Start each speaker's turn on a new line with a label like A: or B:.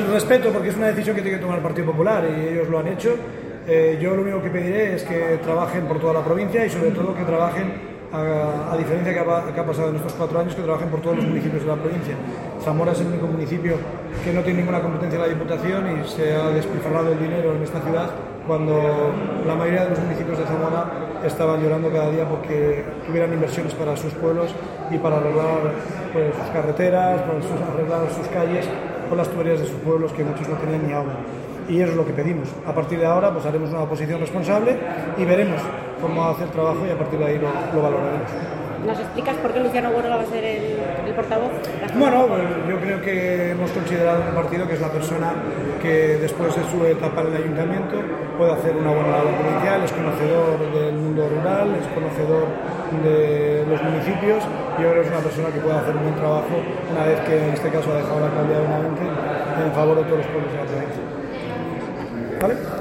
A: respeto, porque es una decisión que tiene que tomar el Partido Popular y ellos lo han hecho. Yo lo único que pediré es que trabajen por toda la provincia y sobre todo que trabajen, a diferencia que ha pasado en estos 4 años, que trabajen por todos los municipios de la provincia. Zamora es el único municipio que no tiene ninguna competencia en la Diputación y se ha despilfarrado el dinero en esta ciudad, cuando la mayoría de los municipios de Zamora estaban llorando cada día porque tuvieran inversiones para sus pueblos y para arreglar pues, sus carreteras, para arreglar sus calles o las tuberías de sus pueblos, que muchos no tenían ni agua. Y eso es lo que pedimos. A partir de ahora pues haremos una oposición responsable y veremos cómo hace el trabajo y a partir de ahí lo valoraremos.
B: ¿Nos explicas por qué Luciano Huerga va a ser el portavoz?
A: Bueno, pues yo creo que hemos considerado en el partido que es la persona que después de su etapa en el ayuntamiento puede hacer una buena labor provincial, es conocedor del mundo rural, es conocedor de los municipios y yo creo que es una persona que puede hacer un buen trabajo una vez que en este caso ha dejado la alcaldía de Benavente en favor de todos los pueblos de la provincia. ¿Vale?